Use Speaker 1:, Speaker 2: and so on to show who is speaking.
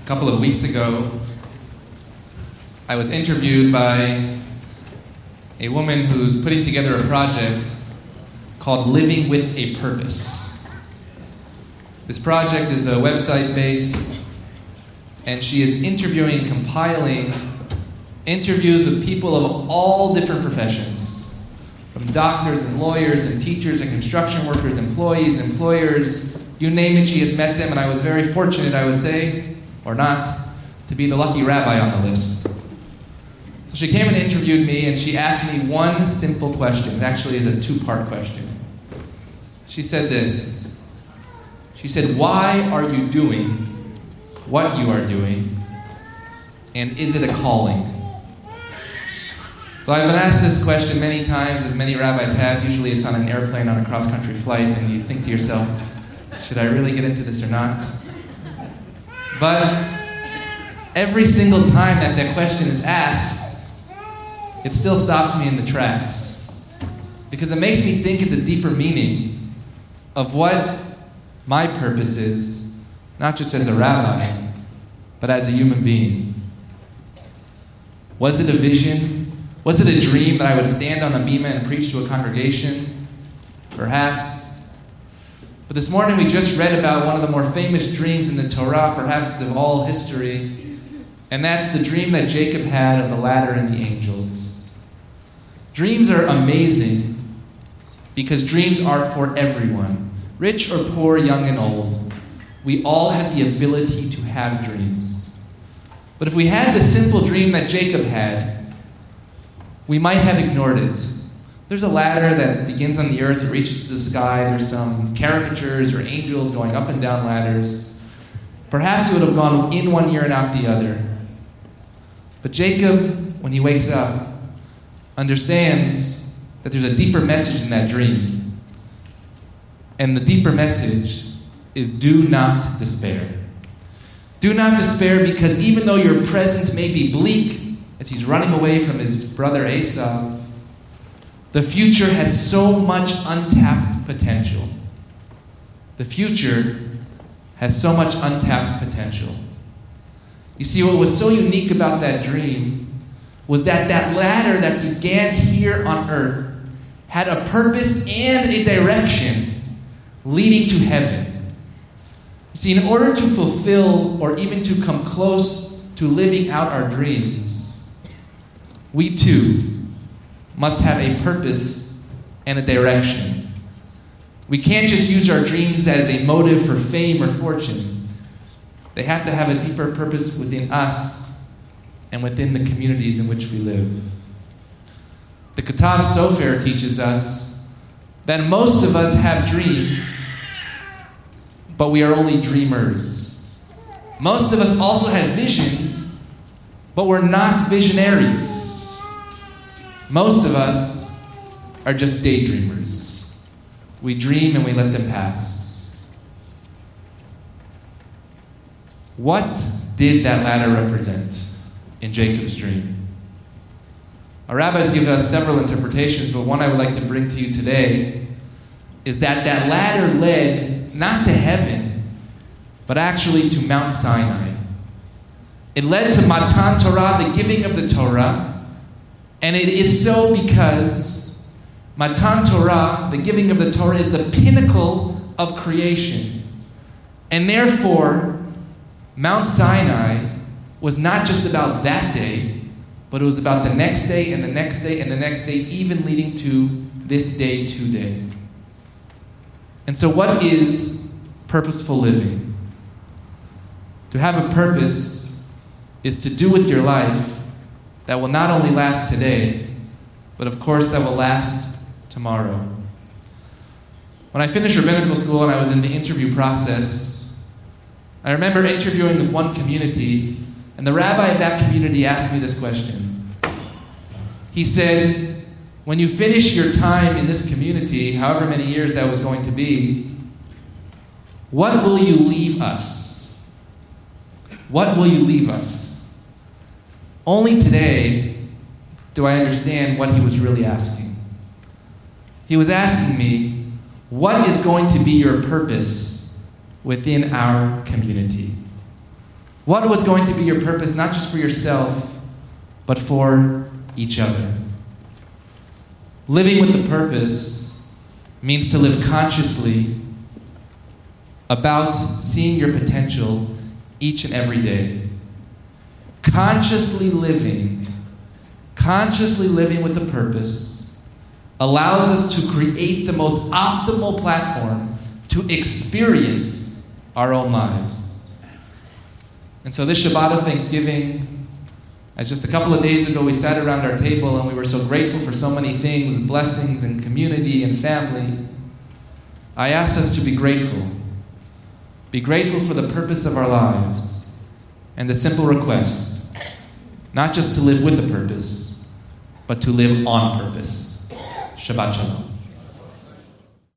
Speaker 1: A couple of weeks ago, I was interviewed by a woman who's putting together a project called Living with a Purpose. This project is a website-based, and she is interviewing and compiling interviews with people of all different professions, from doctors and lawyers and teachers and construction workers, employees, employers, you name it, she has met them, and I was very fortunate, I would say, or not, to be the lucky rabbi on the list. So she came and interviewed me, and she asked me one simple question. It actually is a two-part question. She said this. She said, why are you doing what you are doing, and is it a calling? So I've been asked this question many times, as many rabbis have. Usually it's on an airplane on a cross-country flight, and you think to yourself, should I really get into this or not? But every single time that question is asked, it still stops me in the tracks. Because it makes me think of the deeper meaning of what my purpose is, not just as a rabbi, but as a human being. Was it a vision? Was it a dream that I would stand on a bima and preach to a congregation? Perhaps. But this morning we just read about one of the more famous dreams in the Torah, perhaps of all history, and that's the dream that Jacob had of the ladder and the angels. Dreams are amazing because dreams are for everyone, rich or poor, young and old. We all have the ability to have dreams. But if we had the simple dream that Jacob had, we might have ignored it. There's a ladder that begins on the earth, it reaches to the sky. There's some caricatures or angels going up and down ladders. Perhaps it would have gone in one ear and out the other. But Jacob, when he wakes up, understands that there's a deeper message in that dream. And the deeper message is do not despair. Do not despair, because even though your present may be bleak, as he's running away from his brother Esau, the future has so much untapped potential. The future has so much untapped potential. You see, what was so unique about that dream was that that ladder that began here on earth had a purpose and a direction leading to heaven. You see, in order to fulfill or even to come close to living out our dreams, we too must have a purpose and a direction. We can't just use our dreams as a motive for fame or fortune. They have to have a deeper purpose within us and within the communities in which we live. The Katav Sofer teaches us that most of us have dreams, but we are only dreamers. Most of us also have visions, but we're not visionaries. Most of us are just daydreamers. We dream and we let them pass. What did that ladder represent in Jacob's dream? Our rabbis give us several interpretations, but one I would like to bring to you today is that that ladder led not to heaven, but actually to Mount Sinai. It led to Matan Torah, the giving of the Torah. And it is so because Matan Torah, the giving of the Torah, is the pinnacle of creation. And therefore, Mount Sinai was not just about that day, but it was about the next day and the next day and the next day, even leading to this day today. And so what is purposeful living? To have a purpose is to do with your life that will not only last today, but of course that will last tomorrow. When I finished rabbinical school and I was in the interview process, I remember interviewing with one community, and the rabbi of that community asked me this question. He said, when you finish your time in this community, however many years that was going to be, what will you leave us? What will you leave us? Only today do I understand what he was really asking. He was asking me, what is going to be your purpose within our community? What was going to be your purpose, not just for yourself, but for each other? Living with a purpose means to live consciously about seeing your potential each and every day. Consciously living with a purpose allows us to create the most optimal platform to experience our own lives. And so this Shabbat of Thanksgiving, as just a couple of days ago we sat around our table and we were so grateful for so many things, blessings and community and family, I asked us to be grateful. Be grateful for the purpose of our lives and the simple request, not just to live with a purpose, but to live on purpose. Shabbat Shalom.